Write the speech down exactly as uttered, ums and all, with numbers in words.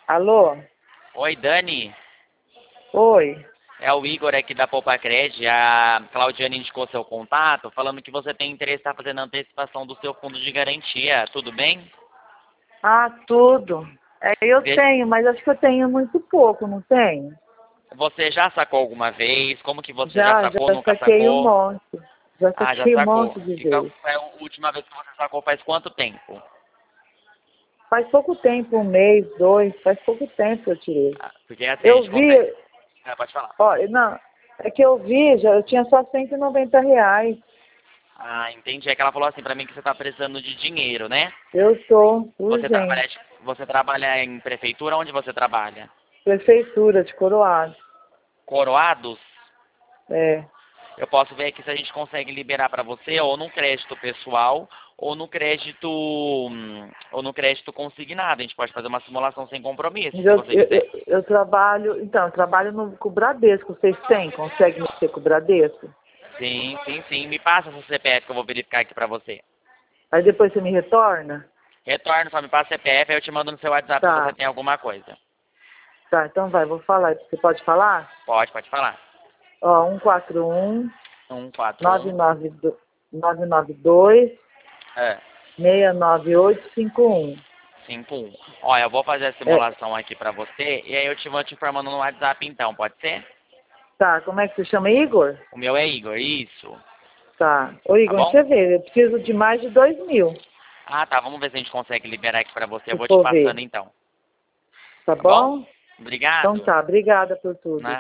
Alô? Oi, Dani. Oi. É o Igor aqui da Poupacred. A Claudiane indicou seu contato, falando que você tem interesse em estar fazendo a antecipação do seu fundo de garantia. Tudo bem? Ah, tudo. É, eu De- tenho, mas acho que eu tenho muito pouco, não tenho? Você já sacou alguma vez? Como que você já Já, já sacou, nunca saquei um sacou? monte. Já Ah, já saquei um sacou. monte de E qual vezes. foi a última vez que você sacou? Faz quanto tempo? Faz pouco tempo, um mês, dois, faz pouco tempo que eu tirei. Ah, porque assim, a Eu gente consegue... vi, Ah, pode falar. ó, não, é que eu vi, já, eu tinha só cento e noventa reais. Ah, entendi. É que ela falou assim pra mim que você tá precisando de dinheiro, né? Eu tô Você urgente. trabalha, você trabalha em prefeitura? Onde você trabalha? Prefeitura de Coroado. Coroados? É. Eu posso ver aqui se a gente consegue liberar para você ou no crédito pessoal ou no crédito hum, ou no crédito consignado. A gente pode fazer uma simulação sem compromisso, Mas se Eu, você eu, quiser. eu, eu trabalho, então, eu trabalho no, com o Bradesco. Vocês têm? Consegue mexer com o Bradesco? Sim, sim, sim. Me passa seu C P F que eu vou verificar aqui para você. Aí depois você me retorna? Retorno, só me passa o C P F, aí eu te mando no seu WhatsApp se você Tá, tem alguma coisa. tá, então vai, vou falar. Você pode falar? Pode, pode falar. Ó, um quatro um, Um quatro nove um nove dois, é, seis nove oito cinco um. cinco um. Olha, eu vou fazer a É, simulação aqui para você e aí eu te vou te informando no WhatsApp então, pode ser? tá, como é que você chama? Igor? O meu é Igor, isso. Tá. Ô Tá Igor, bom? deixa eu ver, eu preciso de mais de dois mil, Ah, tá. Vamos ver se a gente consegue liberar aqui pra você. Eu se vou te for passando ver. então. Tá Tá bom? bom? Então Obrigado. tá, obrigada por tudo. Né?